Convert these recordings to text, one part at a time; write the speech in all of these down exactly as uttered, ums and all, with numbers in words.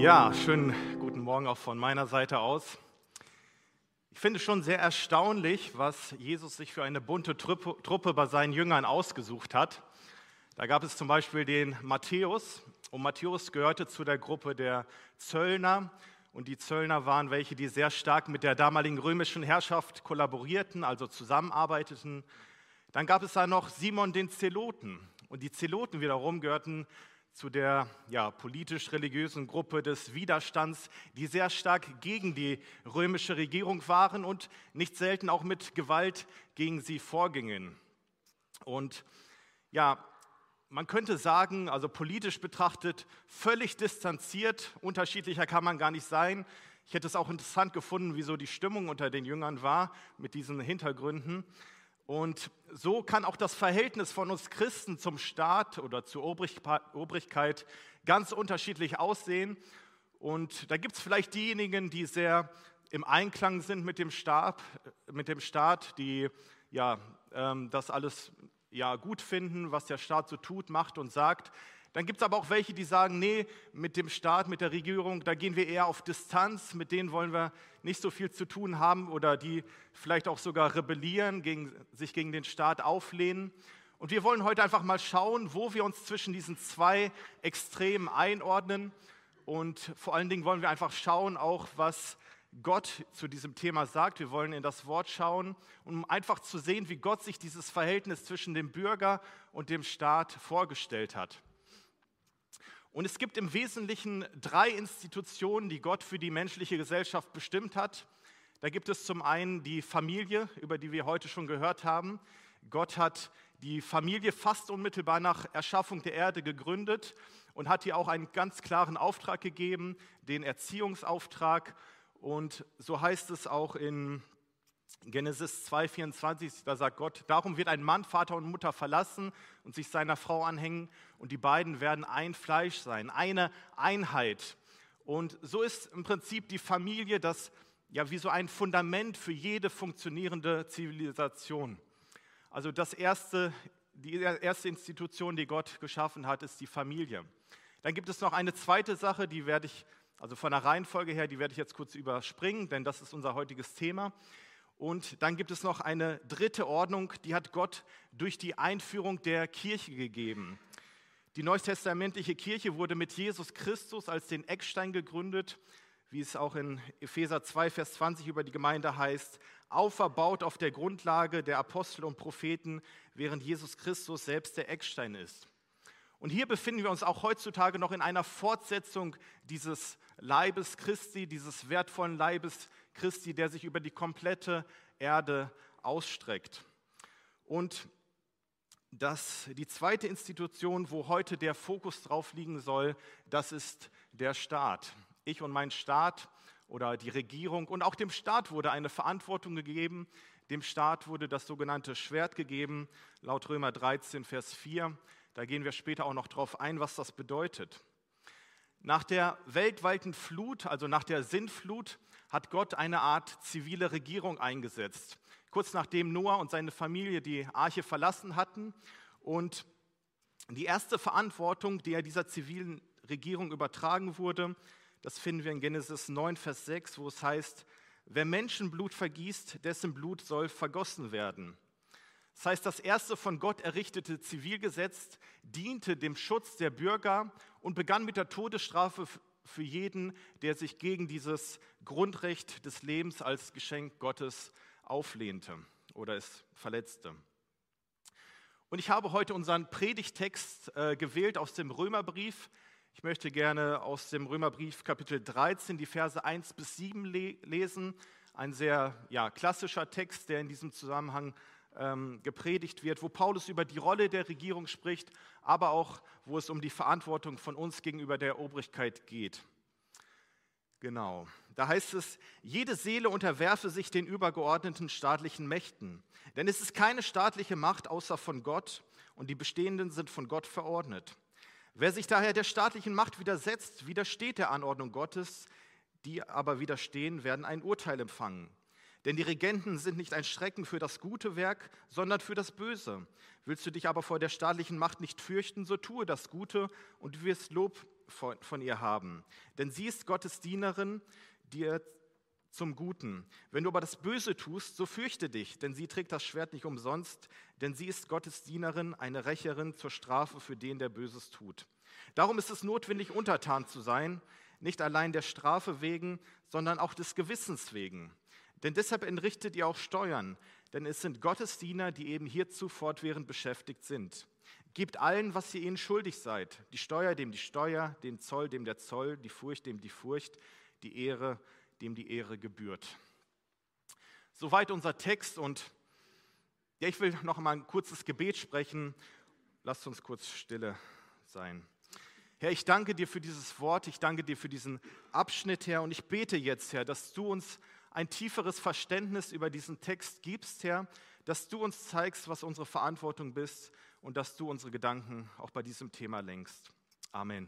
Ja, schönen guten Morgen auch von meiner Seite aus. Ich finde es schon sehr erstaunlich, was Jesus sich für eine bunte Truppe, Truppe bei seinen Jüngern ausgesucht hat. Da gab es zum Beispiel den Matthäus, und Matthäus gehörte zu der Gruppe der Zöllner. Und die Zöllner waren welche, die sehr stark mit der damaligen römischen Herrschaft kollaborierten, also zusammenarbeiteten. Dann gab es da noch Simon den Zeloten. Und die Zeloten wiederum gehörten zu der ja, politisch-religiösen Gruppe des Widerstands, die sehr stark gegen die römische Regierung waren und nicht selten auch mit Gewalt gegen sie vorgingen. Und ja, man könnte sagen, also politisch betrachtet, völlig distanziert, unterschiedlicher kann man gar nicht sein. Ich hätte es auch interessant gefunden, wieso die Stimmung unter den Jüngern war mit diesen Hintergründen. Und so kann auch das Verhältnis von uns Christen zum Staat oder zur Obrigkeit ganz unterschiedlich aussehen. Und da gibt es vielleicht diejenigen, die sehr im Einklang sind mit dem Staat, mit dem Staat, die ja, ähm, das alles ja, gut finden, was der Staat so tut, macht und sagt. Dann gibt es aber auch welche, die sagen, nee, mit dem Staat, mit der Regierung, da gehen wir eher auf Distanz, mit denen wollen wir nicht so viel zu tun haben oder die vielleicht auch sogar rebellieren, gegen, sich gegen den Staat auflehnen. Und wir wollen heute einfach mal schauen, wo wir uns zwischen diesen zwei Extremen einordnen. Und vor allen Dingen wollen wir einfach schauen, auch was Gott zu diesem Thema sagt. Wir wollen in das Wort schauen, um einfach zu sehen, wie Gott sich dieses Verhältnis zwischen dem Bürger und dem Staat vorgestellt hat. Und es gibt im Wesentlichen drei Institutionen, die Gott für die menschliche Gesellschaft bestimmt hat. Da gibt es zum einen die Familie, über die wir heute schon gehört haben. Gott hat die Familie fast unmittelbar nach Erschaffung der Erde gegründet und hat ihr auch einen ganz klaren Auftrag gegeben, den Erziehungsauftrag. Und so heißt es auch in Genesis zwei vierundzwanzig, da sagt Gott, darum wird ein Mann Vater und Mutter verlassen und sich seiner Frau anhängen und die beiden werden ein Fleisch sein, eine Einheit. Und so ist im Prinzip die Familie das ja wie so ein Fundament für jede funktionierende Zivilisation. Also das erste, die erste Institution, die Gott geschaffen hat, ist die Familie. Dann gibt es noch eine zweite Sache, die werde ich, also von der Reihenfolge her, die werde ich jetzt kurz überspringen, denn das ist unser heutiges Thema. Und dann gibt es noch eine dritte Ordnung, die hat Gott durch die Einführung der Kirche gegeben. Die neutestamentliche Kirche wurde mit Jesus Christus als den Eckstein gegründet, wie es auch in Epheser zwei, Vers zwanzig über die Gemeinde heißt, auferbaut auf der Grundlage der Apostel und Propheten, während Jesus Christus selbst der Eckstein ist. Und hier befinden wir uns auch heutzutage noch in einer Fortsetzung dieses Leibes Christi, dieses wertvollen Leibes Christi, der sich über die komplette Erde ausstreckt. Und das, die zweite Institution, wo heute der Fokus drauf liegen soll, das ist der Staat. Ich und mein Staat oder die Regierung und auch dem Staat wurde eine Verantwortung gegeben. Dem Staat wurde das sogenannte Schwert gegeben, laut Römer dreizehn, Vers vier. Da gehen wir später auch noch drauf ein, was das bedeutet. Nach der weltweiten Flut, also nach der Sintflut, hat Gott eine Art zivile Regierung eingesetzt. Kurz nachdem Noah und seine Familie die Arche verlassen hatten. Und die erste Verantwortung, die er dieser zivilen Regierung übertragen wurde, das finden wir in Genesis neun, Vers sechs, wo es heißt, wer Menschenblut vergießt, dessen Blut soll vergossen werden. Das heißt, das erste von Gott errichtete Zivilgesetz diente dem Schutz der Bürger und begann mit der Todesstrafe für jeden, der sich gegen dieses Grundrecht des Lebens als Geschenk Gottes auflehnte oder es verletzte. Und ich habe heute unseren Predigttext äh, gewählt aus dem Römerbrief. Ich möchte gerne aus dem Römerbrief Kapitel dreizehn die Verse eins bis sieben le- lesen. Ein sehr ja, klassischer Text, der in diesem Zusammenhang ähm, gepredigt wird, wo Paulus über die Rolle der Regierung spricht, aber auch, wo es um die Verantwortung von uns gegenüber der Obrigkeit geht. Genau, da heißt es, jede Seele unterwerfe sich den übergeordneten staatlichen Mächten, denn es ist keine staatliche Macht außer von Gott und die bestehenden sind von Gott verordnet. Wer sich daher der staatlichen Macht widersetzt, widersteht der Anordnung Gottes, die aber widerstehen, werden ein Urteil empfangen. Denn die Regenten sind nicht ein Schrecken für das gute Werk, sondern für das Böse. Willst du dich aber vor der staatlichen Macht nicht fürchten, so tue das Gute und du wirst Lob von, von ihr haben. Denn sie ist Gottes Dienerin, dir zum Guten. Wenn du aber das Böse tust, so fürchte dich, denn sie trägt das Schwert nicht umsonst, denn sie ist Gottes Dienerin, eine Rächerin zur Strafe für den, der Böses tut. Darum ist es notwendig, untertan zu sein, nicht allein der Strafe wegen, sondern auch des Gewissens wegen. Denn deshalb entrichtet ihr auch Steuern, denn es sind Gottes Diener, die eben hierzu fortwährend beschäftigt sind. Gebt allen, was ihr ihnen schuldig seid, die Steuer dem die Steuer, den Zoll dem der Zoll, die Furcht dem die Furcht, die Ehre dem die Ehre gebührt. Soweit unser Text und ja, ich will noch mal ein kurzes Gebet sprechen. Lasst uns kurz stille sein. Herr, ich danke dir für dieses Wort, ich danke dir für diesen Abschnitt, Herr, und ich bete jetzt, Herr, dass du uns ein tieferes Verständnis über diesen Text gibst, Herr, dass du uns zeigst, was unsere Verantwortung ist und dass du unsere Gedanken auch bei diesem Thema lenkst. Amen.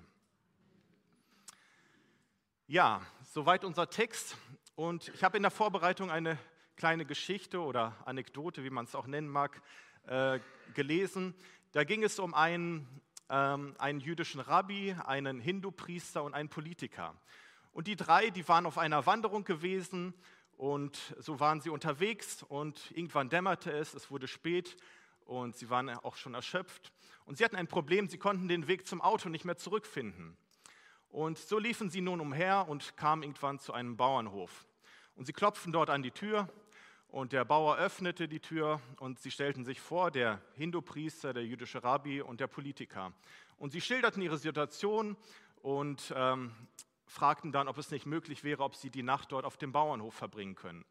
Ja, soweit unser Text und ich habe in der Vorbereitung eine kleine Geschichte oder Anekdote, wie man es auch nennen mag, äh, gelesen. Da ging es um einen, ähm, einen jüdischen Rabbi, einen Hindu-Priester und einen Politiker. Und die drei, die waren auf einer Wanderung gewesen und so waren sie unterwegs und irgendwann dämmerte es, es wurde spät und sie waren auch schon erschöpft. Und sie hatten ein Problem, sie konnten den Weg zum Auto nicht mehr zurückfinden. Und so liefen sie nun umher und kamen irgendwann zu einem Bauernhof. Und sie klopften dort an die Tür und der Bauer öffnete die Tür und sie stellten sich vor, der Hindu-Priester, der jüdische Rabbi und der Politiker. Und sie schilderten ihre Situation und ähm, fragten dann, ob es nicht möglich wäre, ob sie die Nacht dort auf dem Bauernhof verbringen können.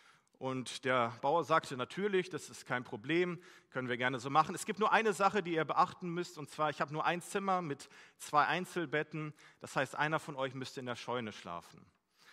Und der Bauer sagte, natürlich, das ist kein Problem, können wir gerne so machen. Es gibt nur eine Sache, die ihr beachten müsst, und zwar, ich habe nur ein Zimmer mit zwei Einzelbetten, das heißt, einer von euch müsste in der Scheune schlafen.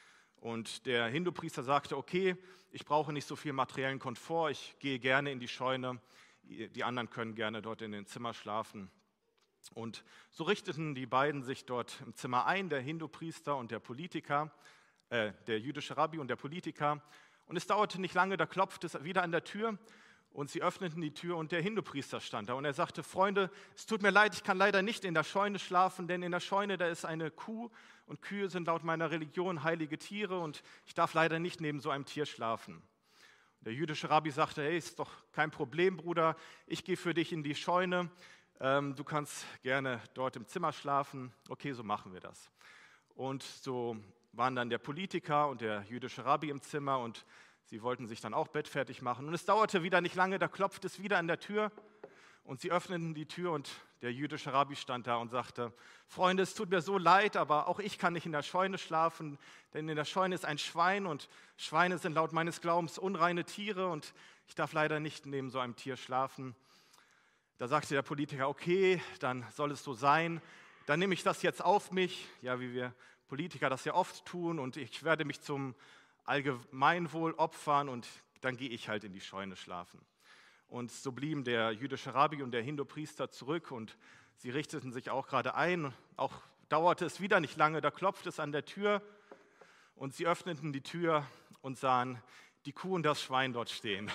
Und der Hindu-Priester sagte, okay, ich brauche nicht so viel materiellen Komfort, ich gehe gerne in die Scheune, die anderen können gerne dort in den Zimmer schlafen. Und so richteten die beiden sich dort im Zimmer ein, der Hindu-Priester und der Politiker, äh, der jüdische Rabbi und der Politiker. Und es dauerte nicht lange, da klopfte es wieder an der Tür und sie öffneten die Tür und der Hindu-Priester stand da. Und er sagte, Freunde, es tut mir leid, ich kann leider nicht in der Scheune schlafen, denn in der Scheune, da ist eine Kuh und Kühe sind laut meiner Religion heilige Tiere und ich darf leider nicht neben so einem Tier schlafen. Der jüdische Rabbi sagte, hey, ist doch kein Problem, Bruder, ich gehe für dich in die Scheune, ähm, du kannst gerne dort im Zimmer schlafen. Okay, so machen wir das. Und so waren dann der Politiker und der jüdische Rabbi im Zimmer und sie wollten sich dann auch bettfertig machen. Und es dauerte wieder nicht lange, da klopfte es wieder an der Tür und sie öffneten die Tür und der jüdische Rabbi stand da und sagte, Freunde, es tut mir so leid, aber auch ich kann nicht in der Scheune schlafen, denn in der Scheune ist ein Schwein und Schweine sind laut meines Glaubens unreine Tiere und ich darf leider nicht neben so einem Tier schlafen. Da sagte der Politiker, okay, dann soll es so sein, dann nehme ich das jetzt auf mich, ja, wie wir Politiker das ja oft tun und ich werde mich zum Allgemeinwohl opfern und dann gehe ich halt in die Scheune schlafen. Und so blieben der jüdische Rabbi und der Hindu-Priester zurück und sie richteten sich auch gerade ein. Auch dauerte es wieder nicht lange, da klopfte es an der Tür und sie öffneten die Tür und sahen die Kuh und das Schwein dort stehen.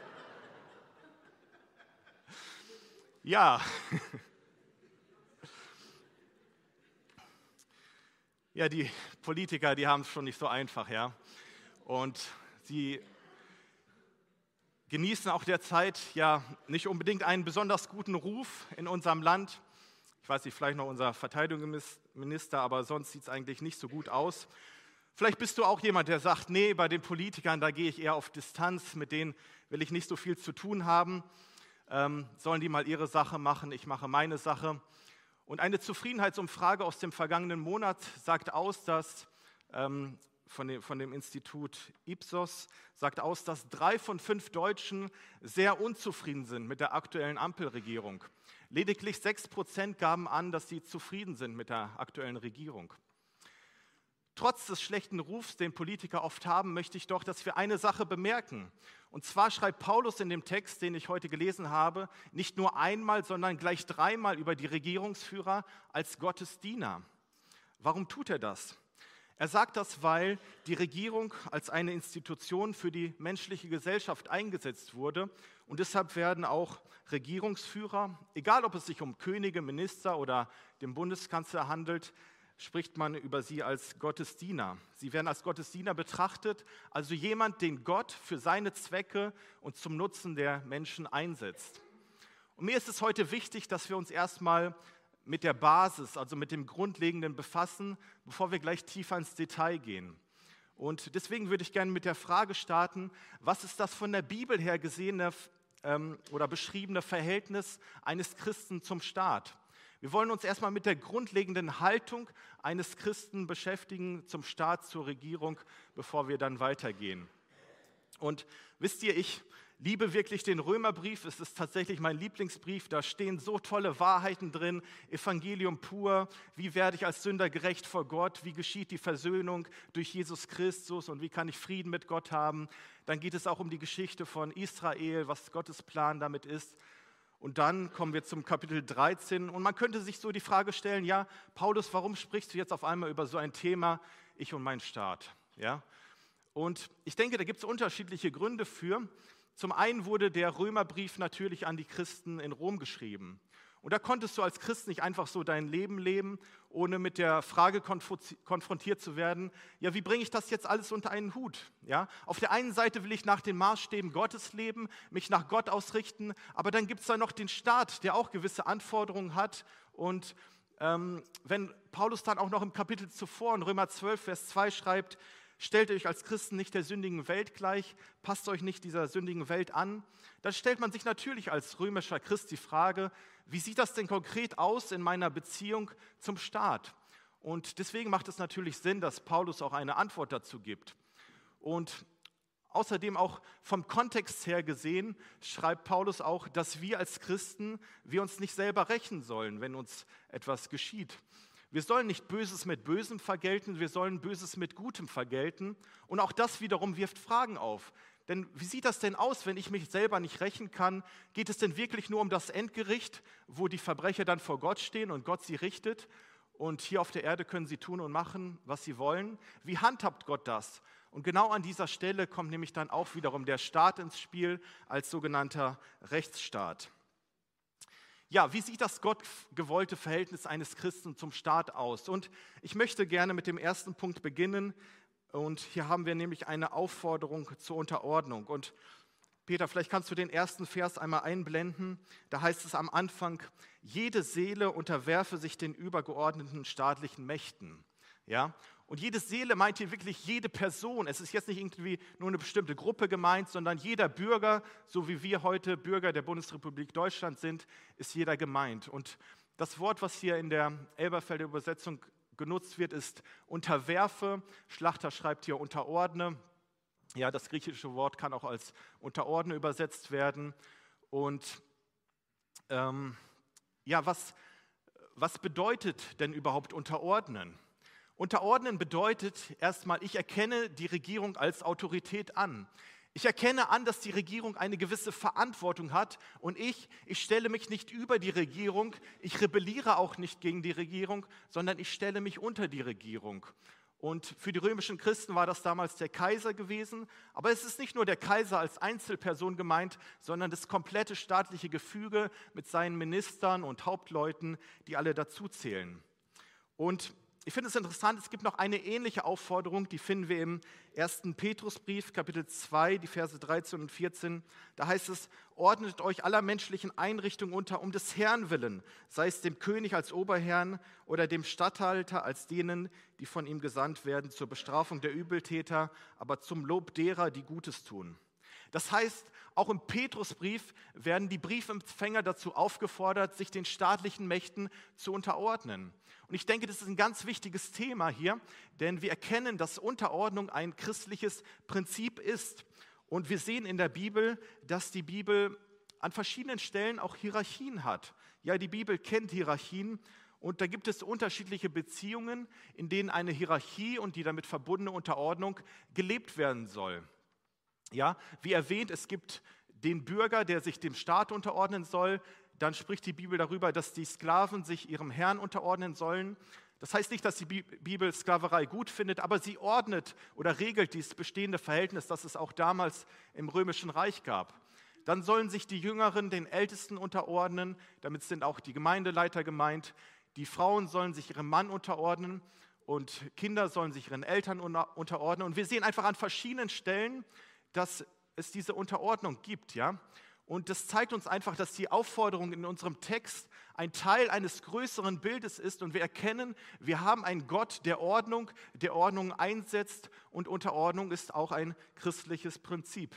Ja, ja, die Politiker, die haben es schon nicht so einfach, ja. Und sie genießen auch derzeit ja nicht unbedingt einen besonders guten Ruf in unserem Land. Ich weiß nicht, vielleicht noch unser Verteidigungsminister, aber sonst sieht es eigentlich nicht so gut aus. Vielleicht bist du auch jemand, der sagt, nee, bei den Politikern, da gehe ich eher auf Distanz, mit denen will ich nicht so viel zu tun haben. Ähm, sollen die mal ihre Sache machen, ich mache meine Sache. Und eine Zufriedenheitsumfrage aus dem vergangenen Monat sagt aus, dass ähm, von, dem, von dem Institut Ipsos sagt aus, dass drei von fünf Deutschen sehr unzufrieden sind mit der aktuellen Ampelregierung. Lediglich sechs Prozent gaben an, dass sie zufrieden sind mit der aktuellen Regierung. Trotz des schlechten Rufs, den Politiker oft haben, möchte ich doch, dass wir eine Sache bemerken. Und zwar schreibt Paulus in dem Text, den ich heute gelesen habe, nicht nur einmal, sondern gleich dreimal über die Regierungsführer als Gottes Diener. Warum tut er das? Er sagt das, weil die Regierung als eine Institution für die menschliche Gesellschaft eingesetzt wurde und deshalb werden auch Regierungsführer, egal ob es sich um Könige, Minister oder den Bundeskanzler handelt, spricht man über sie als Gottesdiener. Sie werden als Gottesdiener betrachtet, also jemand, den Gott für seine Zwecke und zum Nutzen der Menschen einsetzt. Und mir ist es heute wichtig, dass wir uns erstmal mit der Basis, also mit dem Grundlegenden befassen, bevor wir gleich tiefer ins Detail gehen. Und deswegen würde ich gerne mit der Frage starten, was ist das von der Bibel her gesehene ähm, oder beschriebene Verhältnis eines Christen zum Staat? Wir wollen uns erstmal mit der grundlegenden Haltung eines Christen beschäftigen zum Staat, zur Regierung, bevor wir dann weitergehen. Und wisst ihr, ich liebe wirklich den Römerbrief, es ist tatsächlich mein Lieblingsbrief, da stehen so tolle Wahrheiten drin, Evangelium pur, wie werde ich als Sünder gerecht vor Gott, wie geschieht die Versöhnung durch Jesus Christus und wie kann ich Frieden mit Gott haben. Dann geht es auch um die Geschichte von Israel, was Gottes Plan damit ist. Und dann kommen wir zum Kapitel dreizehn und man könnte sich so die Frage stellen, ja, Paulus, warum sprichst du jetzt auf einmal über so ein Thema, ich und mein Staat? Ja? Und ich denke, da gibt es unterschiedliche Gründe für. Zum einen wurde der Römerbrief natürlich an die Christen in Rom geschrieben. Und da konntest du als Christ nicht einfach so dein Leben leben, ohne mit der Frage konfrontiert zu werden, ja, wie bringe ich das jetzt alles unter einen Hut? Ja? Auf der einen Seite will ich nach den Maßstäben Gottes leben, mich nach Gott ausrichten, aber dann gibt es da noch den Staat, der auch gewisse Anforderungen hat. Und ähm, wenn Paulus dann auch noch im Kapitel zuvor, in Römer zwölf, Vers zwei schreibt, stellt euch als Christen nicht der sündigen Welt gleich, passt euch nicht dieser sündigen Welt an. Dann stellt man sich natürlich als römischer Christ die Frage, wie sieht das denn konkret aus in meiner Beziehung zum Staat? Und deswegen macht es natürlich Sinn, dass Paulus auch eine Antwort dazu gibt. Und außerdem auch vom Kontext her gesehen, schreibt Paulus auch, dass wir als Christen, wir uns nicht selber rächen sollen, wenn uns etwas geschieht. Wir sollen nicht Böses mit Bösem vergelten, wir sollen Böses mit Gutem vergelten. Und auch das wiederum wirft Fragen auf. Denn wie sieht das denn aus, wenn ich mich selber nicht rächen kann? Geht es denn wirklich nur um das Endgericht, wo die Verbrecher dann vor Gott stehen und Gott sie richtet? Und hier auf der Erde können sie tun und machen, was sie wollen. Wie handhabt Gott das? Und genau an dieser Stelle kommt nämlich dann auch wiederum der Staat ins Spiel als sogenannter Rechtsstaat. Ja, wie sieht das gottgewollte Verhältnis eines Christen zum Staat aus? Und ich möchte gerne mit dem ersten Punkt beginnen. Und hier haben wir nämlich eine Aufforderung zur Unterordnung. Und Peter, vielleicht kannst du den ersten Vers einmal einblenden. Da heißt es am Anfang, jede Seele unterwerfe sich den übergeordneten staatlichen Mächten. Ja? Und jede Seele meint hier wirklich jede Person. Es ist jetzt nicht irgendwie nur eine bestimmte Gruppe gemeint, sondern jeder Bürger, so wie wir heute Bürger der Bundesrepublik Deutschland sind, ist jeder gemeint. Und das Wort, was hier in der Elberfelder Übersetzung genutzt wird, ist unterwerfe. Schlachter schreibt hier unterordne. Ja, das griechische Wort kann auch als unterordne übersetzt werden. Und ähm, ja, was, was bedeutet denn überhaupt unterordnen? Unterordnen bedeutet erstmal, ich erkenne die Regierung als Autorität an. Ich erkenne an, dass die Regierung eine gewisse Verantwortung hat und ich, ich stelle mich nicht über die Regierung, ich rebelliere auch nicht gegen die Regierung, sondern ich stelle mich unter die Regierung. Und für die römischen Christen war das damals der Kaiser gewesen, aber es ist nicht nur der Kaiser als Einzelperson gemeint, sondern das komplette staatliche Gefüge mit seinen Ministern und Hauptleuten, die alle dazuzählen. Und ich finde es interessant, es gibt noch eine ähnliche Aufforderung, die finden wir im ersten Petrusbrief, Kapitel zwei, die Verse dreizehn und vierzehn. Da heißt es, ordnet euch aller menschlichen Einrichtungen unter, um des Herrn willen, sei es dem König als Oberherrn oder dem Statthalter als denen, die von ihm gesandt werden zur Bestrafung der Übeltäter, aber zum Lob derer, die Gutes tun. Das heißt, auch im Petrusbrief werden die Briefempfänger dazu aufgefordert, sich den staatlichen Mächten zu unterordnen. Und ich denke, das ist ein ganz wichtiges Thema hier, denn wir erkennen, dass Unterordnung ein christliches Prinzip ist. Und wir sehen in der Bibel, dass die Bibel an verschiedenen Stellen auch Hierarchien hat. Ja, die Bibel kennt Hierarchien und da gibt es unterschiedliche Beziehungen, in denen eine Hierarchie und die damit verbundene Unterordnung gelebt werden soll. Ja, wie erwähnt, es gibt den Bürger, der sich dem Staat unterordnen soll. Dann spricht die Bibel darüber, dass die Sklaven sich ihrem Herrn unterordnen sollen. Das heißt nicht, dass die Bibel Sklaverei gut findet, aber sie ordnet oder regelt dieses bestehende Verhältnis, das es auch damals im Römischen Reich gab. Dann sollen sich die Jüngeren den Ältesten unterordnen, damit sind auch die Gemeindeleiter gemeint. Die Frauen sollen sich ihrem Mann unterordnen und Kinder sollen sich ihren Eltern unterordnen. Und wir sehen einfach an verschiedenen Stellen, dass es diese Unterordnung gibt, ja. Und das zeigt uns einfach, dass die Aufforderung in unserem Text ein Teil eines größeren Bildes ist. Und wir erkennen, wir haben einen Gott der Ordnung, der Ordnung einsetzt. Und Unterordnung ist auch ein christliches Prinzip.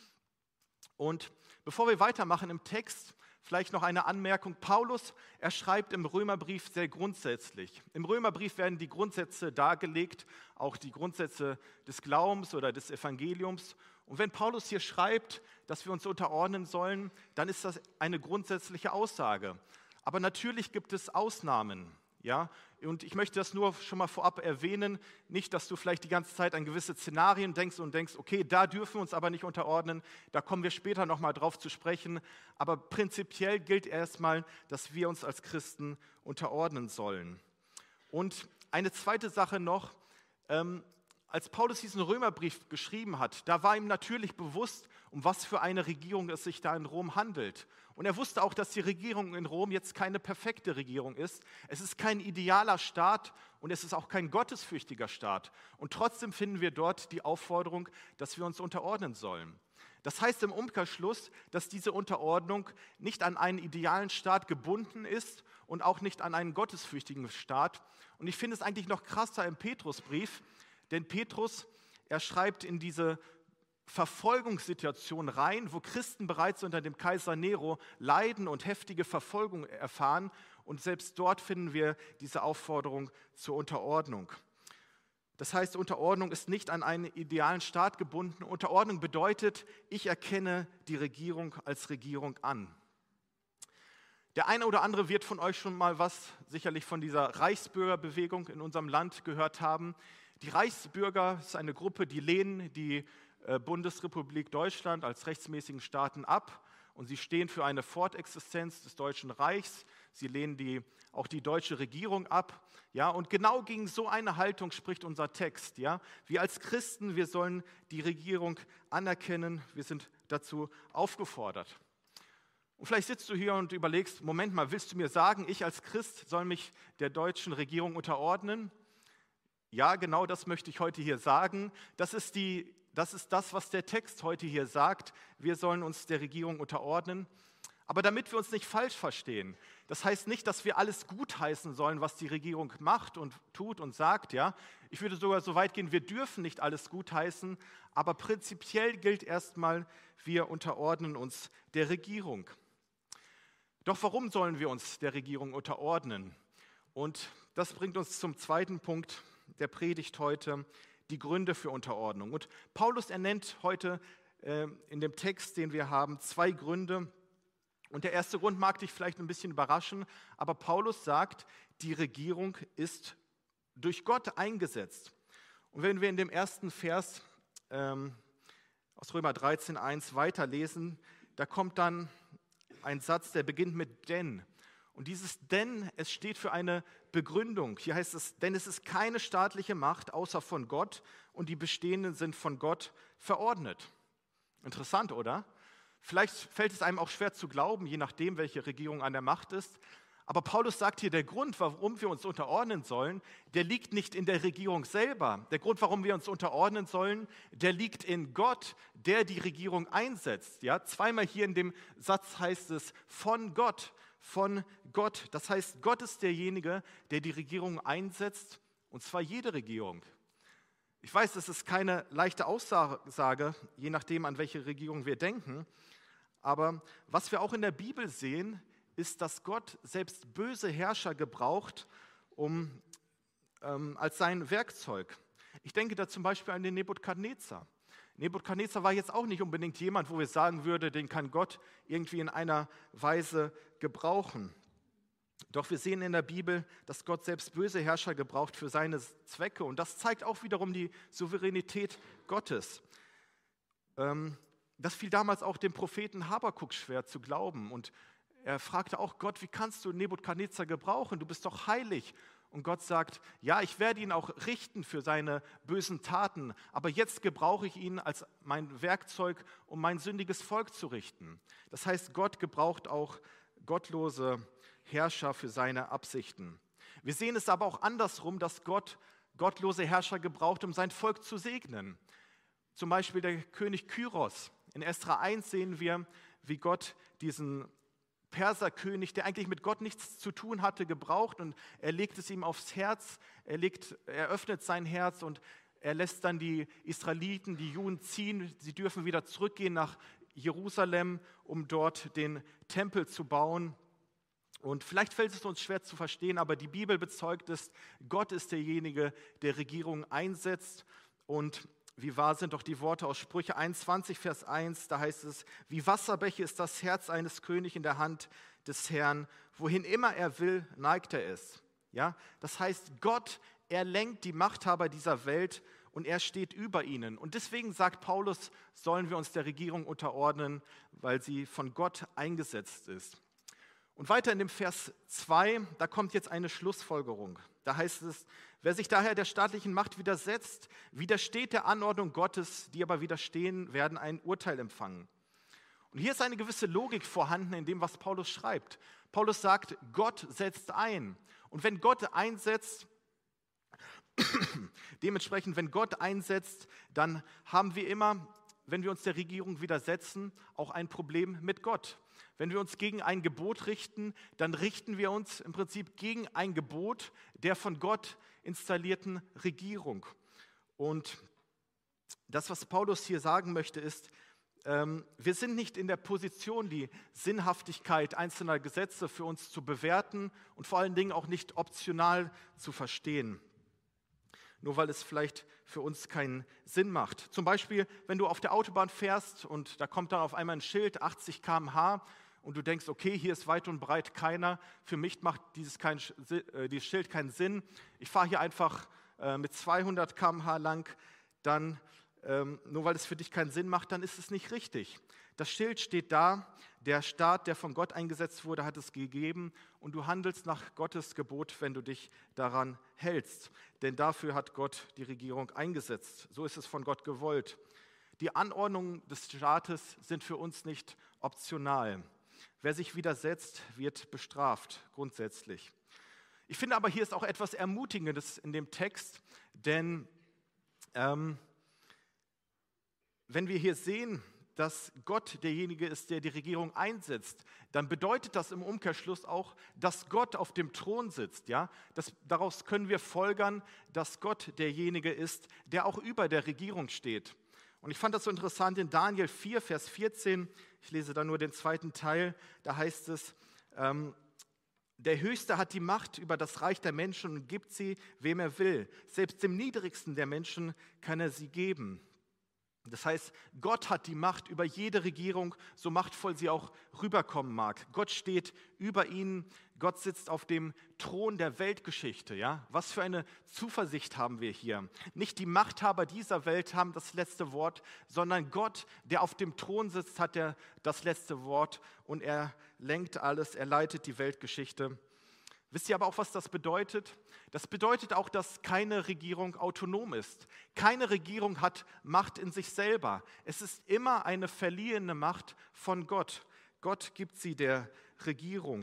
Und bevor wir weitermachen im Text, vielleicht noch eine Anmerkung. Paulus, er schreibt im Römerbrief sehr grundsätzlich. Im Römerbrief werden die Grundsätze dargelegt, auch die Grundsätze des Glaubens oder des Evangeliums. Und wenn Paulus hier schreibt, dass wir uns unterordnen sollen, dann ist das eine grundsätzliche Aussage. Aber natürlich gibt es Ausnahmen. Ja? Und ich möchte das nur schon mal vorab erwähnen, nicht, dass du vielleicht die ganze Zeit an gewisse Szenarien denkst und denkst, okay, da dürfen wir uns aber nicht unterordnen, da kommen wir später nochmal drauf zu sprechen. Aber prinzipiell gilt erstmal, dass wir uns als Christen unterordnen sollen. Und eine zweite Sache noch, ähm, als Paulus diesen Römerbrief geschrieben hat, da war ihm natürlich bewusst, um was für eine Regierung es sich da in Rom handelt. Und er wusste auch, dass die Regierung in Rom jetzt keine perfekte Regierung ist. Es ist kein idealer Staat und es ist auch kein gottesfürchtiger Staat. Und trotzdem finden wir dort die Aufforderung, dass wir uns unterordnen sollen. Das heißt im Umkehrschluss, dass diese Unterordnung nicht an einen idealen Staat gebunden ist und auch nicht an einen gottesfürchtigen Staat. Und ich finde es eigentlich noch krasser im Petrusbrief, denn Petrus, er schreibt in diese Verfolgungssituation rein, wo Christen bereits unter dem Kaiser Nero leiden und heftige Verfolgung erfahren. Und selbst dort finden wir diese Aufforderung zur Unterordnung. Das heißt, Unterordnung ist nicht an einen idealen Staat gebunden. Unterordnung bedeutet, ich erkenne die Regierung als Regierung an. Der eine oder andere wird von euch schon mal was sicherlich von dieser Reichsbürgerbewegung in unserem Land gehört haben. Die Reichsbürger ist eine Gruppe, die lehnen die Bundesrepublik Deutschland als rechtsmäßigen Staaten ab und sie stehen für eine Fortexistenz des Deutschen Reichs. Sie lehnen die, auch die deutsche Regierung ab. Ja, und genau gegen so eine Haltung spricht unser Text. Ja. Wir als Christen, wir sollen die Regierung anerkennen, wir sind dazu aufgefordert. Und vielleicht sitzt du hier und überlegst, Moment mal, willst du mir sagen, ich als Christ soll mich der deutschen Regierung unterordnen? Ja, genau das möchte ich heute hier sagen. Das ist, die, das ist das, was der Text heute hier sagt. Wir sollen uns der Regierung unterordnen. Aber damit wir uns nicht falsch verstehen, das heißt nicht, dass wir alles gutheißen sollen, was die Regierung macht und tut und sagt. Ja? Ich würde sogar so weit gehen, wir dürfen nicht alles gutheißen, aber prinzipiell gilt erstmal, wir unterordnen uns der Regierung. Doch warum sollen wir uns der Regierung unterordnen? Und das bringt uns zum zweiten Punkt der Predigt heute, die Gründe für Unterordnung. Und Paulus, er nennt heute äh, in dem Text, den wir haben, zwei Gründe. Und der erste Grund mag dich vielleicht ein bisschen überraschen, aber Paulus sagt, die Regierung ist durch Gott eingesetzt. Und wenn wir in dem ersten Vers ähm, aus Römer dreizehn eins weiterlesen, da kommt dann ein Satz, der beginnt mit denn. Und dieses denn, es steht für eine Begründung. Hier heißt es, denn es ist keine staatliche Macht außer von Gott und die bestehenden sind von Gott verordnet. Interessant, oder? Vielleicht fällt es einem auch schwer zu glauben, je nachdem, welche Regierung an der Macht ist. Aber Paulus sagt hier, der Grund, warum wir uns unterordnen sollen, der liegt nicht in der Regierung selber. Der Grund, warum wir uns unterordnen sollen, der liegt in Gott, der die Regierung einsetzt. Ja, zweimal hier in dem Satz heißt es von Gott, von Gott. Das heißt, Gott ist derjenige, der die Regierung einsetzt, und zwar jede Regierung. Ich weiß, das ist keine leichte Aussage, je nachdem, an welche Regierung wir denken. Aber was wir auch in der Bibel sehen, ist, dass Gott selbst böse Herrscher gebraucht, um, ähm, als sein Werkzeug. Ich denke da zum Beispiel an den Nebukadnezar. Nebukadnezar war jetzt auch nicht unbedingt jemand, wo wir sagen würden, den kann Gott irgendwie in einer Weise gebrauchen. Doch wir sehen in der Bibel, dass Gott selbst böse Herrscher gebraucht für seine Zwecke. Und das zeigt auch wiederum die Souveränität Gottes. Ähm, das fiel damals auch dem Propheten Habakuk schwer zu glauben. Und er fragte auch Gott, wie kannst du Nebukadnezar gebrauchen? Du bist doch heilig und Gott sagt, ja, ich werde ihn auch richten für seine bösen Taten, aber jetzt gebrauche ich ihn als mein Werkzeug, um mein sündiges Volk zu richten. Das heißt, Gott gebraucht auch gottlose Herrscher für seine Absichten. Wir sehen es aber auch andersrum, dass Gott gottlose Herrscher gebraucht, um sein Volk zu segnen. Zum Beispiel der König Kyros. In Esra eins sehen wir, wie Gott diesen Perserkönig, der eigentlich mit Gott nichts zu tun hatte, gebraucht, und er legt es ihm aufs Herz, er, legt, er öffnet sein Herz und er lässt dann die Israeliten, die Juden ziehen. Sie dürfen wieder zurückgehen nach Jerusalem, um dort den Tempel zu bauen. Und vielleicht fällt es uns schwer zu verstehen, aber die Bibel bezeugt es, Gott ist derjenige, der Regierungen einsetzt. Und wie wahr sind doch die Worte aus Sprüche einundzwanzig, Vers eins, da heißt es, wie Wasserbäche ist das Herz eines Königs in der Hand des Herrn, wohin immer er will, neigt er es. Ja? Das heißt, Gott, er lenkt die Machthaber dieser Welt und er steht über ihnen. Und deswegen sagt Paulus, sollen wir uns der Regierung unterordnen, weil sie von Gott eingesetzt ist. Und weiter in dem Vers zwei, da kommt jetzt eine Schlussfolgerung. Da heißt es, wer sich daher der staatlichen Macht widersetzt, widersteht der Anordnung Gottes, die aber widerstehen, werden ein Urteil empfangen. Und hier ist eine gewisse Logik vorhanden in dem, was Paulus schreibt. Paulus sagt, Gott setzt ein. Und wenn Gott einsetzt, dementsprechend, wenn Gott einsetzt, dann haben wir immer, wenn wir uns der Regierung widersetzen, auch ein Problem mit Gott. Wenn wir uns gegen ein Gebot richten, dann richten wir uns im Prinzip gegen ein Gebot der von Gott installierten Regierung. Und das, was Paulus hier sagen möchte, ist, ähm, wir sind nicht in der Position, die Sinnhaftigkeit einzelner Gesetze für uns zu bewerten und vor allen Dingen auch nicht optional zu verstehen. Nur weil es vielleicht für uns keinen Sinn macht. Zum Beispiel, wenn du auf der Autobahn fährst und da kommt dann auf einmal ein Schild, achtzig Kilometer pro Stunde, und du denkst, okay, hier ist weit und breit keiner, für mich macht dieses, kein, äh, dieses Schild keinen Sinn, ich fahre hier einfach äh, mit zweihundert Kilometer pro Stunde lang, dann, ähm, nur weil es für dich keinen Sinn macht, dann ist es nicht richtig. Das Schild steht da, der Staat, der von Gott eingesetzt wurde, hat es gegeben und du handelst nach Gottes Gebot, wenn du dich daran hältst. Denn dafür hat Gott die Regierung eingesetzt. So ist es von Gott gewollt. Die Anordnungen des Staates sind für uns nicht optional. Wer sich widersetzt, wird bestraft, grundsätzlich. Ich finde aber, hier ist auch etwas Ermutigendes in dem Text, denn ähm, wenn wir hier sehen, dass Gott derjenige ist, der die Regierung einsetzt, dann bedeutet das im Umkehrschluss auch, dass Gott auf dem Thron sitzt. Ja? Das, daraus können wir folgern, dass Gott derjenige ist, der auch über der Regierung steht. Und ich fand das so interessant in Daniel vier, Vers vierzehn, ich lese da nur den zweiten Teil, da heißt es, ähm, der Höchste hat die Macht über das Reich der Menschen und gibt sie, wem er will. Selbst dem Niedrigsten der Menschen kann er sie geben. Das heißt, Gott hat die Macht über jede Regierung, so machtvoll sie auch rüberkommen mag. Gott steht über ihnen, Gott sitzt auf dem Thron der Weltgeschichte. Ja? Was für eine Zuversicht haben wir hier. Nicht die Machthaber dieser Welt haben das letzte Wort, sondern Gott, der auf dem Thron sitzt, hat der, das letzte Wort und er lenkt alles, er leitet die Weltgeschichte. Wisst ihr aber auch, was das bedeutet? Das bedeutet auch, dass keine Regierung autonom ist. Keine Regierung hat Macht in sich selber. Es ist immer eine verliehene Macht von Gott. Gott gibt sie der Regierung.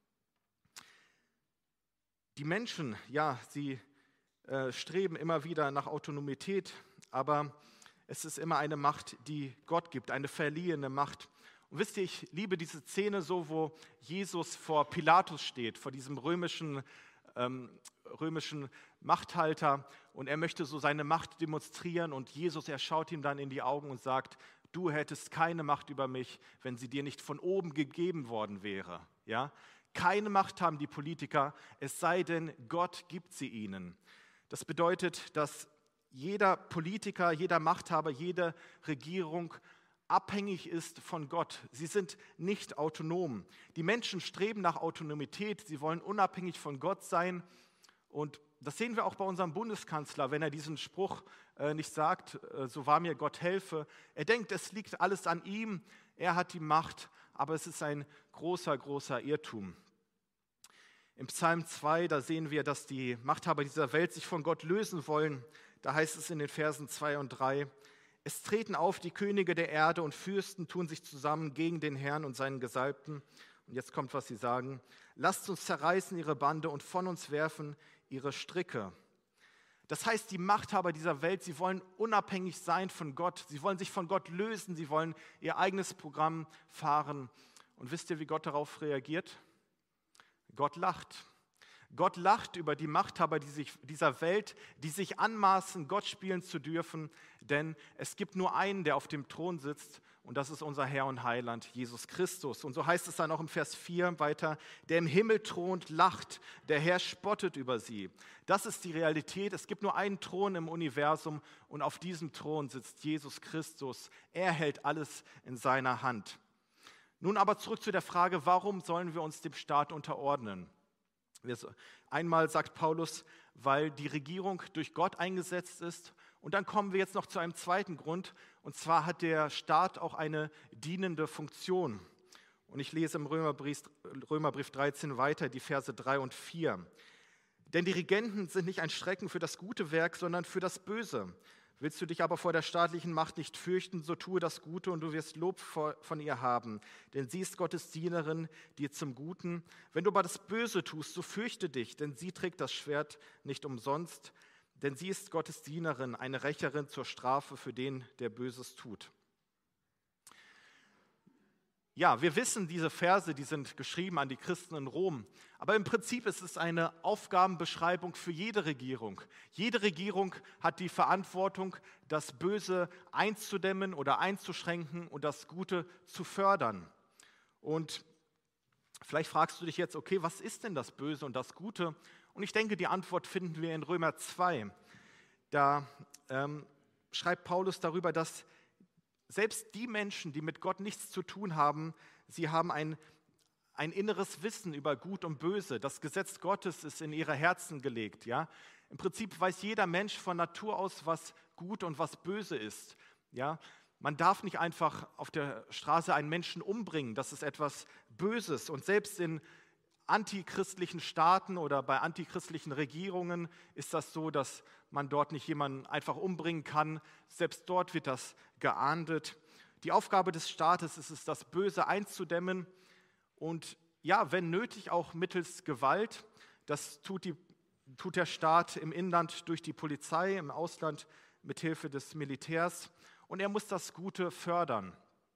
Die Menschen, ja, sie äh, streben immer wieder nach Autonomität, aber es ist immer eine Macht, die Gott gibt, eine verliehene Macht. Und wisst ihr, ich liebe diese Szene so, wo Jesus vor Pilatus steht, vor diesem römischen, ähm, römischen Machthalter und er möchte so seine Macht demonstrieren und Jesus, er schaut ihm dann in die Augen und sagt, du hättest keine Macht über mich, wenn sie dir nicht von oben gegeben worden wäre. Ja? Keine Macht haben die Politiker, es sei denn, Gott gibt sie ihnen. Das bedeutet, dass jeder Politiker, jeder Machthaber, jede Regierung abhängig ist von Gott. Sie sind nicht autonom. Die Menschen streben nach Autonomität, sie wollen unabhängig von Gott sein. Und das sehen wir auch bei unserem Bundeskanzler, wenn er diesen Spruch äh, nicht sagt, äh, so wahr mir Gott helfe. Er denkt, es liegt alles an ihm, er hat die Macht, aber es ist ein großer, großer Irrtum. Im Psalm zwei, da sehen wir, dass die Machthaber dieser Welt sich von Gott lösen wollen. Da heißt es in den Versen zwei und drei, es treten auf die Könige der Erde und Fürsten tun sich zusammen gegen den Herrn und seinen Gesalbten. Und jetzt kommt, was sie sagen. Lasst uns zerreißen ihre Bande und von uns werfen ihre Stricke. Das heißt, die Machthaber dieser Welt, sie wollen unabhängig sein von Gott. Sie wollen sich von Gott lösen. Sie wollen ihr eigenes Programm fahren. Und wisst ihr, wie Gott darauf reagiert? Gott lacht. Gott lacht über die Machthaber die sich, dieser Welt, die sich anmaßen, Gott spielen zu dürfen. Denn es gibt nur einen, der auf dem Thron sitzt, und das ist unser Herr und Heiland, Jesus Christus. Und so heißt es dann auch im Vers vier weiter, der im Himmel thront, lacht, der Herr spottet über sie. Das ist die Realität. Es gibt nur einen Thron im Universum und auf diesem Thron sitzt Jesus Christus. Er hält alles in seiner Hand. Nun aber zurück zu der Frage, warum sollen wir uns dem Staat unterordnen? Einmal sagt Paulus, weil die Regierung durch Gott eingesetzt ist. Und dann kommen wir jetzt noch zu einem zweiten Grund. Und zwar hat der Staat auch eine dienende Funktion. Und ich lese im Römerbrief, Römerbrief dreizehn weiter die Verse drei und vier. Denn die Regenten sind nicht ein Schrecken für das gute Werk, sondern für das Böse. Willst du dich aber vor der staatlichen Macht nicht fürchten, so tue das Gute und du wirst Lob von ihr haben. Denn sie ist Gottes Dienerin, dir zum Guten. Wenn du aber das Böse tust, so fürchte dich, denn sie trägt das Schwert nicht umsonst. Denn sie ist Gottes Dienerin, eine Rächerin zur Strafe für den, der Böses tut. Ja, wir wissen, diese Verse, die sind geschrieben an die Christen in Rom. Aber im Prinzip ist es eine Aufgabenbeschreibung für jede Regierung. Jede Regierung hat die Verantwortung, das Böse einzudämmen oder einzuschränken und das Gute zu fördern. Und vielleicht fragst du dich jetzt, okay, was ist denn das Böse und das Gute? Und ich denke, die Antwort finden wir in Römer zwei. Da ähm, schreibt Paulus darüber, dass selbst die Menschen, die mit Gott nichts zu tun haben, sie haben ein, ein inneres Wissen über Gut und Böse. Das Gesetz Gottes ist in ihre Herzen gelegt. Ja? Im Prinzip weiß jeder Mensch von Natur aus, was gut und was böse ist. Ja? Man darf nicht einfach auf der Straße einen Menschen umbringen. Das ist etwas Böses. Und selbst in antichristlichen Staaten oder bei antichristlichen Regierungen ist das so, dass man dort nicht jemanden einfach umbringen kann. Selbst dort wird das geahndet. Die Aufgabe des Staates ist es, das Böse einzudämmen und ja, wenn nötig, auch mittels Gewalt. Das tut, die, tut der Staat im Inland durch die Polizei, im Ausland mit Hilfe des Militärs. Und er muss das Gute fördern.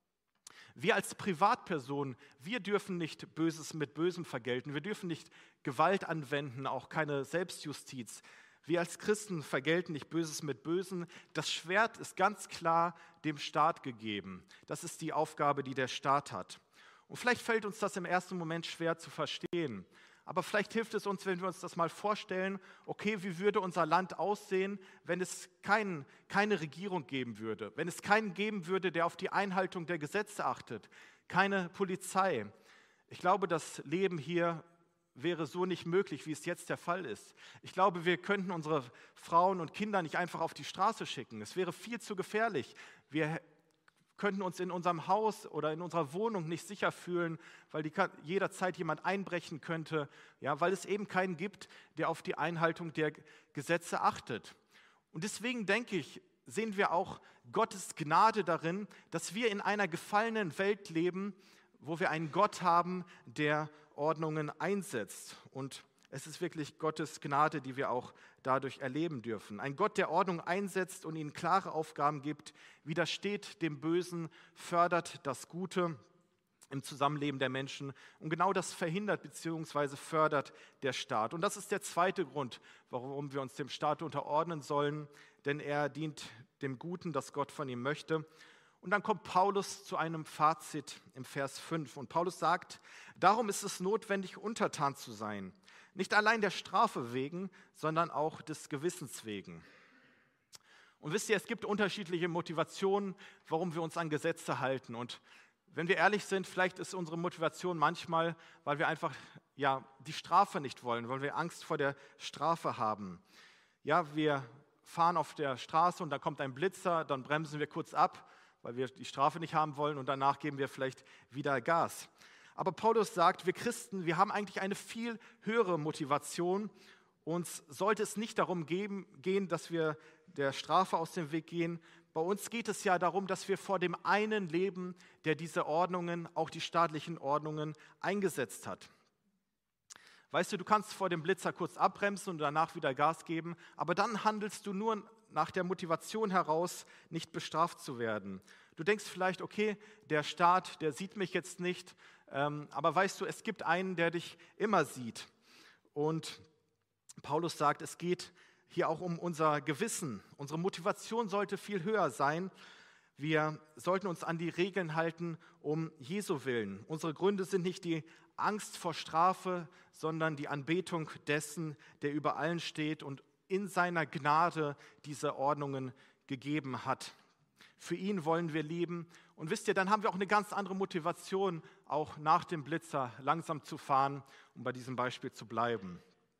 Wir als Privatpersonen, wir dürfen nicht Böses mit Bösem vergelten. Wir dürfen nicht Gewalt anwenden, auch keine Selbstjustiz. Wir als Christen vergelten nicht Böses mit Bösem. Das Schwert ist ganz klar dem Staat gegeben. Das ist die Aufgabe, die der Staat hat. Und vielleicht fällt uns das im ersten Moment schwer zu verstehen. Aber vielleicht hilft es uns, wenn wir uns das mal vorstellen, okay, wie würde unser Land aussehen, wenn es kein, keine Regierung geben würde, wenn es keinen geben würde, der auf die Einhaltung der Gesetze achtet, keine Polizei. Ich glaube, das Leben hier wäre so nicht möglich, wie es jetzt der Fall ist. Ich glaube, wir könnten unsere Frauen und Kinder nicht einfach auf die Straße schicken. Es wäre viel zu gefährlich. Wir könnten uns in unserem Haus oder in unserer Wohnung nicht sicher fühlen, weil die, jederzeit jemand einbrechen könnte, ja, weil es eben keinen gibt, der auf die Einhaltung der Gesetze achtet. Und deswegen denke ich, sehen wir auch Gottes Gnade darin, dass wir in einer gefallenen Welt leben, wo wir einen Gott haben, der Ordnungen einsetzt. Und es ist wirklich Gottes Gnade, die wir auch dadurch erleben dürfen. Ein Gott, der Ordnung einsetzt und ihnen klare Aufgaben gibt, widersteht dem Bösen, fördert das Gute im Zusammenleben der Menschen. Und genau das verhindert bzw. fördert der Staat. Und das ist der zweite Grund, warum wir uns dem Staat unterordnen sollen, denn er dient dem Guten, das Gott von ihm möchte. Und dann kommt Paulus zu einem Fazit im Vers fünf. Und Paulus sagt, darum ist es notwendig, untertan zu sein. Nicht allein der Strafe wegen, sondern auch des Gewissens wegen. Und wisst ihr, es gibt unterschiedliche Motivationen, warum wir uns an Gesetze halten. Und wenn wir ehrlich sind, vielleicht ist unsere Motivation manchmal, weil wir einfach ja, die Strafe nicht wollen, weil wir Angst vor der Strafe haben. Ja, wir fahren auf der Straße und da kommt ein Blitzer, dann bremsen wir kurz ab, weil wir die Strafe nicht haben wollen und danach geben wir vielleicht wieder Gas. Aber Paulus sagt, wir Christen, wir haben eigentlich eine viel höhere Motivation. Uns sollte es nicht darum geben, gehen, dass wir der Strafe aus dem Weg gehen. Bei uns geht es ja darum, dass wir vor dem einen leben, der diese Ordnungen, auch die staatlichen Ordnungen, eingesetzt hat. Weißt du, du kannst vor dem Blitzer kurz abbremsen und danach wieder Gas geben, aber dann handelst du nur nach der Motivation heraus, nicht bestraft zu werden. Du denkst vielleicht, okay, der Staat, der sieht mich jetzt nicht, ähm, aber weißt du, es gibt einen, der dich immer sieht. Und Paulus sagt, es geht hier auch um unser Gewissen. Unsere Motivation sollte viel höher sein. Wir sollten uns an die Regeln halten, um Jesu willen. Unsere Gründe sind nicht die Angst vor Strafe, sondern die Anbetung dessen, der über allen steht und in seiner Gnade diese Ordnungen gegeben hat. Für ihn wollen wir leben. Und wisst ihr, dann haben wir auch eine ganz andere Motivation, auch nach dem Blitzer langsam zu fahren, um bei diesem Beispiel zu bleiben.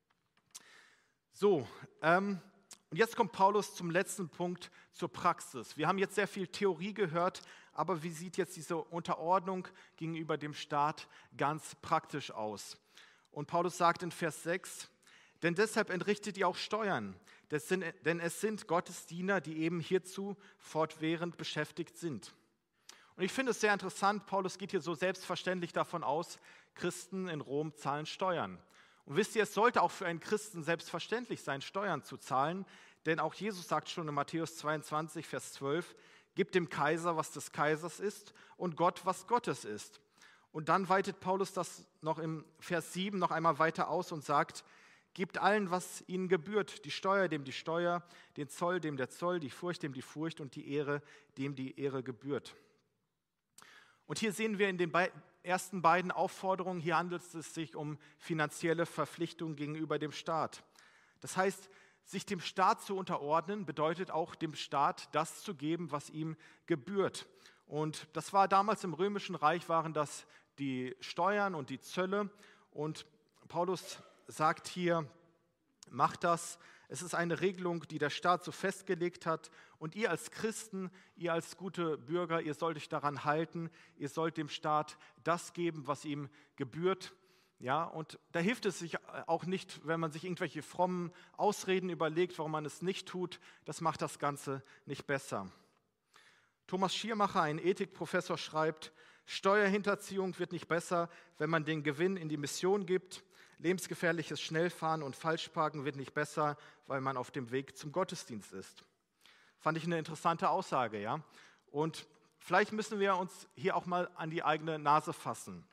So, ähm, und jetzt kommt Paulus zum letzten Punkt, zur Praxis. Wir haben jetzt sehr viel Theorie gehört, aber wie sieht jetzt diese Unterordnung gegenüber dem Staat ganz praktisch aus? Und Paulus sagt in Vers sechs, denn deshalb entrichtet ihr auch Steuern, denn es sind Gottes Diener, die eben hierzu fortwährend beschäftigt sind. Und ich finde es sehr interessant, Paulus geht hier so selbstverständlich davon aus, Christen in Rom zahlen Steuern. Und wisst ihr, es sollte auch für einen Christen selbstverständlich sein, Steuern zu zahlen, denn auch Jesus sagt schon in Matthäus zweiundzwanzig, Vers zwölf, gebt dem Kaiser, was des Kaisers ist, und Gott, was Gottes ist. Und dann weitet Paulus das noch im Vers sieben noch einmal weiter aus und sagt, gebt allen, was ihnen gebührt, die Steuer, dem die Steuer, den Zoll, dem der Zoll, die Furcht, dem die Furcht und die Ehre, dem die Ehre gebührt. Und hier sehen wir in den be- ersten beiden Aufforderungen, hier handelt es sich um finanzielle Verpflichtungen gegenüber dem Staat. Das heißt, sich dem Staat zu unterordnen, bedeutet auch dem Staat das zu geben, was ihm gebührt. Und das war damals im Römischen Reich, waren das die Steuern und die Zölle. Und Paulus sagt hier, macht das. Es ist eine Regelung, die der Staat so festgelegt hat. Und ihr als Christen, ihr als gute Bürger, ihr sollt euch daran halten. Ihr sollt dem Staat das geben, was ihm gebührt. Ja, und da hilft es sich auch nicht, wenn man sich irgendwelche frommen Ausreden überlegt, warum man es nicht tut. Das macht das Ganze nicht besser. Thomas Schiermacher, ein Ethikprofessor, schreibt, Steuerhinterziehung wird nicht besser, wenn man den Gewinn in die Mission gibt. Lebensgefährliches Schnellfahren und Falschparken wird nicht besser, weil man auf dem Weg zum Gottesdienst ist. Fand ich eine interessante Aussage, ja. Und vielleicht müssen wir uns hier auch mal an die eigene Nase fassen.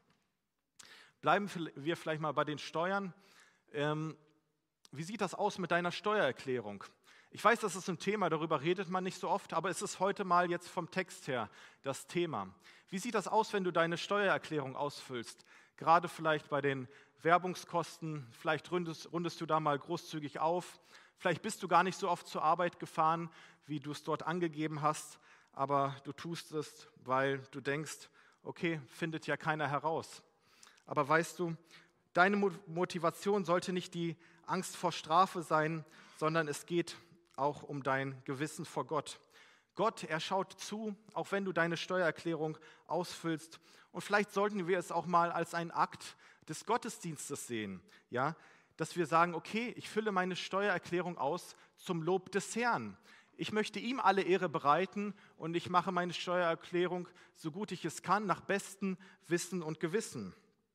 Bleiben wir vielleicht mal bei den Steuern. Ähm, wie sieht das aus mit deiner Steuererklärung? Ich weiß, das ist ein Thema, darüber redet man nicht so oft, aber es ist heute mal jetzt vom Text her das Thema. Wie sieht das aus, wenn du deine Steuererklärung ausfüllst? Gerade vielleicht bei den Werbungskosten, vielleicht rundest, rundest du da mal großzügig auf. Vielleicht bist du gar nicht so oft zur Arbeit gefahren, wie du es dort angegeben hast, aber du tust es, weil du denkst, okay, findet ja keiner heraus. Aber weißt du, deine Motivation sollte nicht die Angst vor Strafe sein, sondern es geht auch um dein Gewissen vor Gott. Gott, er schaut zu, auch wenn du deine Steuererklärung ausfüllst. Und vielleicht sollten wir es auch mal als einen Akt des Gottesdienstes sehen, ja, dass wir sagen, okay, ich fülle meine Steuererklärung aus zum Lob des Herrn. Ich möchte ihm alle Ehre bereiten und ich mache meine Steuererklärung, so gut ich es kann, nach bestem Wissen und Gewissen.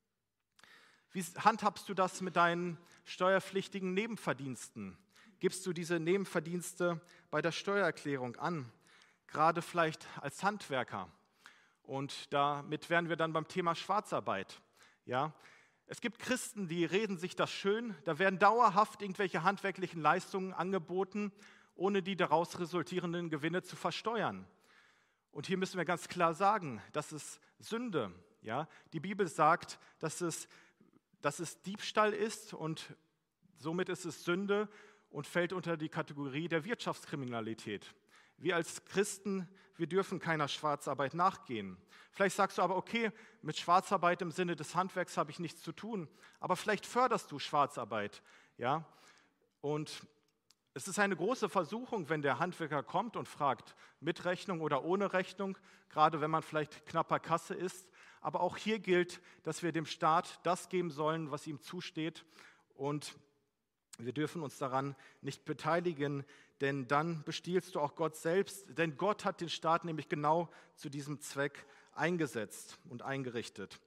Wie handhabst du das mit deinen steuerpflichtigen Nebenverdiensten? Gibst du diese Nebenverdienste bei der Steuererklärung an? Gerade vielleicht als Handwerker. Und damit wären wir dann beim Thema Schwarzarbeit. Ja? Es gibt Christen, die reden sich das schön. Da werden dauerhaft irgendwelche handwerklichen Leistungen angeboten, ohne die daraus resultierenden Gewinne zu versteuern. Und hier müssen wir ganz klar sagen, das ist Sünde. Ja? Die Bibel sagt, dass es dass es Diebstahl ist und somit ist es Sünde und fällt unter die Kategorie der Wirtschaftskriminalität. Wir als Christen, wir dürfen keiner Schwarzarbeit nachgehen. Vielleicht sagst du aber, okay, mit Schwarzarbeit im Sinne des Handwerks habe ich nichts zu tun, aber vielleicht förderst du Schwarzarbeit. Ja? Und es ist eine große Versuchung, wenn der Handwerker kommt und fragt, mit Rechnung oder ohne Rechnung, gerade wenn man vielleicht knapper Kasse ist. Aber auch hier gilt, dass wir dem Staat das geben sollen, was ihm zusteht. Und wir dürfen uns daran nicht beteiligen, denn dann bestiehlst du auch Gott selbst. Denn Gott hat den Staat nämlich genau zu diesem Zweck eingesetzt und eingerichtet.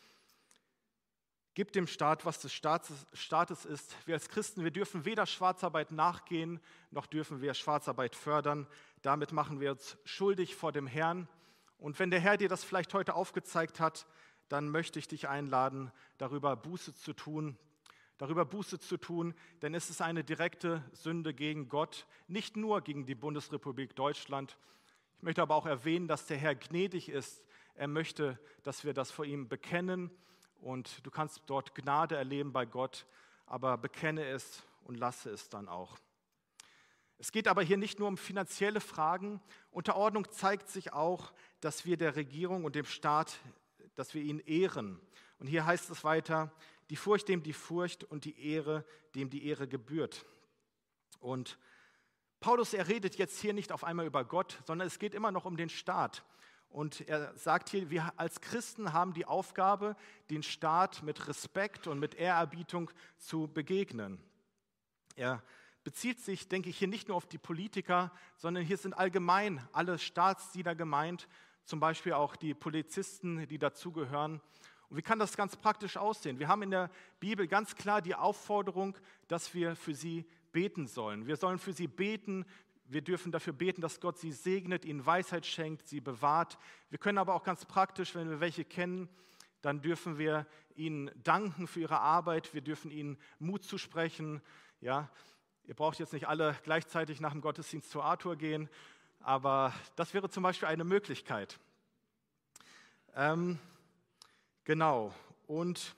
Gib dem Staat, was des Staates, Staates ist. Wir als Christen, wir dürfen weder Schwarzarbeit nachgehen, noch dürfen wir Schwarzarbeit fördern. Damit machen wir uns schuldig vor dem Herrn. Und wenn der Herr dir das vielleicht heute aufgezeigt hat, dann möchte ich dich einladen, darüber Buße zu tun. Darüber Buße zu tun, denn es ist eine direkte Sünde gegen Gott, nicht nur gegen die Bundesrepublik Deutschland. Ich möchte aber auch erwähnen, dass der Herr gnädig ist. Er möchte, dass wir das vor ihm bekennen. Und du kannst dort Gnade erleben bei Gott, aber bekenne es und lasse es dann auch. Es geht aber hier nicht nur um finanzielle Fragen. Unterordnung zeigt sich auch, dass wir der Regierung und dem Staat, dass wir ihn ehren. Und hier heißt es weiter, die Furcht dem die Furcht und die Ehre dem die Ehre gebührt. Und Paulus, er redet jetzt hier nicht auf einmal über Gott, sondern es geht immer noch um den Staat. Und er sagt hier, wir als Christen haben die Aufgabe, den Staat mit Respekt und mit Ehrerbietung zu begegnen. Er bezieht sich, denke ich, hier nicht nur auf die Politiker, sondern hier sind allgemein alle Staatsdiener gemeint, zum Beispiel auch die Polizisten, die dazugehören. Und wie kann das ganz praktisch aussehen? Wir haben in der Bibel ganz klar die Aufforderung, dass wir für sie beten sollen. Wir sollen für sie beten. Wir dürfen dafür beten, dass Gott sie segnet, ihnen Weisheit schenkt, sie bewahrt. Wir können aber auch ganz praktisch, wenn wir welche kennen, dann dürfen wir ihnen danken für ihre Arbeit. Wir dürfen ihnen Mut zusprechen. Ja, ihr braucht jetzt nicht alle gleichzeitig nach dem Gottesdienst zu Arthur gehen, aber das wäre zum Beispiel eine Möglichkeit. Ähm, genau. Und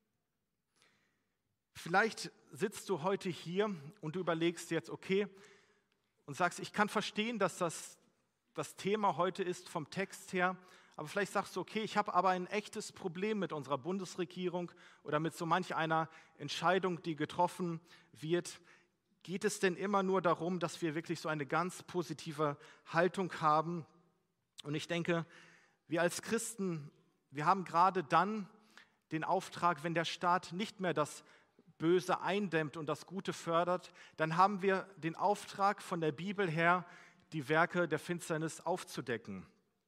vielleicht sitzt du heute hier und du überlegst jetzt, okay, und sagst, ich kann verstehen, dass das das Thema heute ist vom Text her, aber vielleicht sagst du, okay, ich habe aber ein echtes Problem mit unserer Bundesregierung oder mit so manch einer Entscheidung, die getroffen wird. Geht es denn immer nur darum, dass wir wirklich so eine ganz positive Haltung haben? Und ich denke, wir als Christen, wir haben gerade dann den Auftrag, wenn der Staat nicht mehr das Böse eindämmt und das Gute fördert, dann haben wir den Auftrag von der Bibel her, die Werke der Finsternis aufzudecken.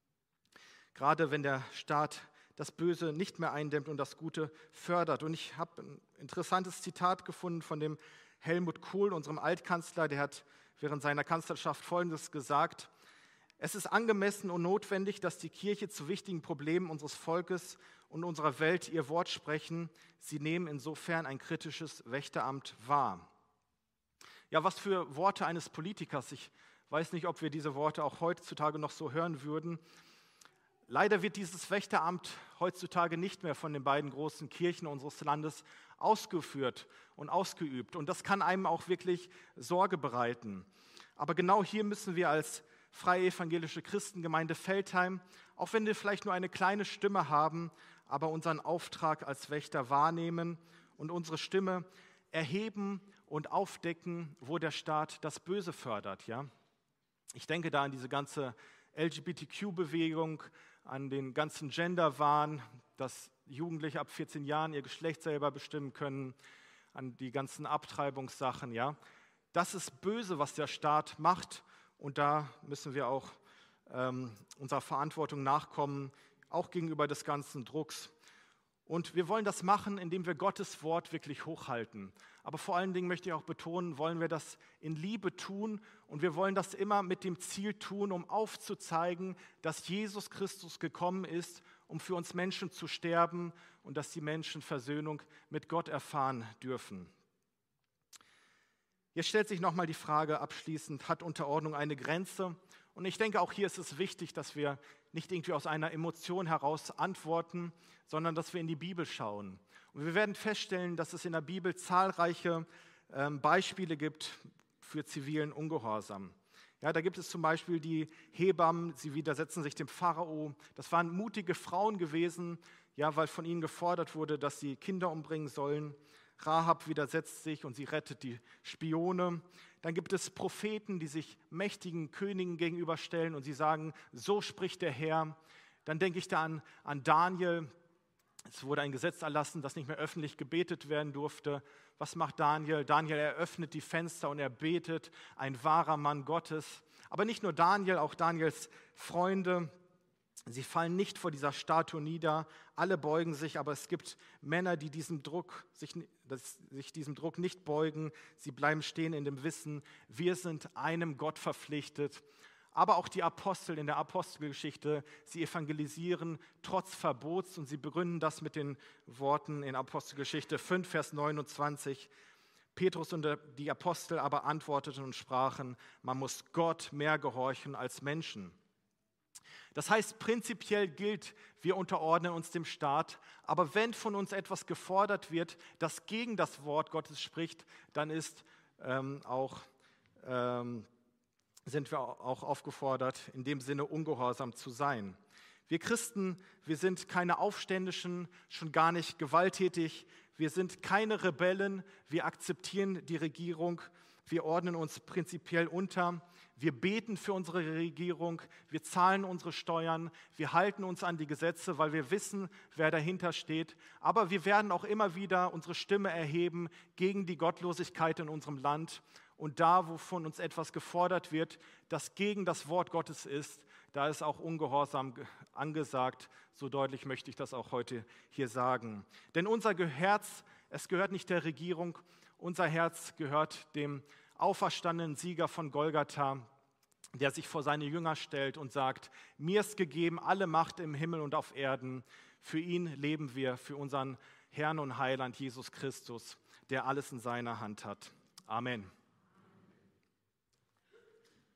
Gerade wenn der Staat das Böse nicht mehr eindämmt und das Gute fördert. Und ich habe ein interessantes Zitat gefunden von dem Helmut Kohl, unserem Altkanzler, der hat während seiner Kanzlerschaft Folgendes gesagt: Es ist angemessen und notwendig, dass die Kirche zu wichtigen Problemen unseres Volkes und unserer Welt ihr Wort sprechen. Sie nehmen insofern ein kritisches Wächteramt wahr. Ja, was für Worte eines Politikers. Ich weiß nicht, ob wir diese Worte auch heutzutage noch so hören würden. Leider wird dieses Wächteramt heutzutage nicht mehr von den beiden großen Kirchen unseres Landes ausgeführt und ausgeübt. Und das kann einem auch wirklich Sorge bereiten. Aber genau hier müssen wir als Freie Evangelische Christengemeinde Veltheim, auch wenn wir vielleicht nur eine kleine Stimme haben, aber unseren Auftrag als Wächter wahrnehmen und unsere Stimme erheben und aufdecken, wo der Staat das Böse fördert. Ja? Ich denke da an diese ganze L G B T Q-Bewegung, an den ganzen Gender-Wahn, dass Jugendliche ab vierzehn Jahren ihr Geschlecht selber bestimmen können, an die ganzen Abtreibungssachen. Ja? Das ist böse, was der Staat macht. Und da müssen wir auch ähm, unserer Verantwortung nachkommen, auch gegenüber des ganzen Drucks. Und wir wollen das machen, indem wir Gottes Wort wirklich hochhalten. Aber vor allen Dingen möchte ich auch betonen, wollen wir das in Liebe tun. Und wir wollen das immer mit dem Ziel tun, um aufzuzeigen, dass Jesus Christus gekommen ist, um für uns Menschen zu sterben und dass die Menschen Versöhnung mit Gott erfahren dürfen. Jetzt stellt sich nochmal die Frage abschließend, hat Unterordnung eine Grenze? Und ich denke, auch hier ist es wichtig, dass wir nicht irgendwie aus einer Emotion heraus antworten, sondern dass wir in die Bibel schauen. Und wir werden feststellen, dass es in der Bibel zahlreiche ähm, Beispiele gibt für zivilen Ungehorsam. Ja, da gibt es zum Beispiel die Hebammen, sie widersetzen sich dem Pharao. Das waren mutige Frauen gewesen, ja, weil von ihnen gefordert wurde, dass sie Kinder umbringen sollen. Rahab widersetzt sich und sie rettet die Spione. Dann gibt es Propheten, die sich mächtigen Königen gegenüberstellen und sie sagen, so spricht der Herr. Dann denke ich da an, an Daniel. Es wurde ein Gesetz erlassen, dass nicht mehr öffentlich gebetet werden durfte. Was macht Daniel? Daniel eröffnet die Fenster und er betet, ein wahrer Mann Gottes. Aber nicht nur Daniel, auch Daniels Freunde. Sie fallen nicht vor dieser Statue nieder, alle beugen sich, aber es gibt Männer, die diesem Druck, sich, das, sich diesem Druck nicht beugen. Sie bleiben stehen in dem Wissen, wir sind einem Gott verpflichtet. Aber auch die Apostel in der Apostelgeschichte, sie evangelisieren trotz Verbots und sie begründen das mit den Worten in Apostelgeschichte fünf, Vers neunundzwanzig. Petrus und die Apostel aber antworteten und sprachen, man muss Gott mehr gehorchen als Menschen. Das heißt, prinzipiell gilt, wir unterordnen uns dem Staat, aber wenn von uns etwas gefordert wird, das gegen das Wort Gottes spricht, dann ist, ähm, auch, ähm, sind wir auch aufgefordert, in dem Sinne ungehorsam zu sein. Wir Christen, wir sind keine Aufständischen, schon gar nicht gewalttätig, wir sind keine Rebellen, wir akzeptieren die Regierung, wir ordnen uns prinzipiell unter. Wir beten für unsere Regierung, wir zahlen unsere Steuern, wir halten uns an die Gesetze, weil wir wissen, wer dahinter steht. Aber wir werden auch immer wieder unsere Stimme erheben gegen die Gottlosigkeit in unserem Land. Und da, wovon uns etwas gefordert wird, das gegen das Wort Gottes ist, da ist auch Ungehorsam angesagt. So deutlich möchte ich das auch heute hier sagen. Denn unser Herz, es gehört nicht der Regierung, unser Herz gehört dem auferstandenen Sieger von Golgatha, der sich vor seine Jünger stellt und sagt, mir ist gegeben alle Macht im Himmel und auf Erden. Für ihn leben wir, für unseren Herrn und Heiland Jesus Christus, der alles in seiner Hand hat. Amen.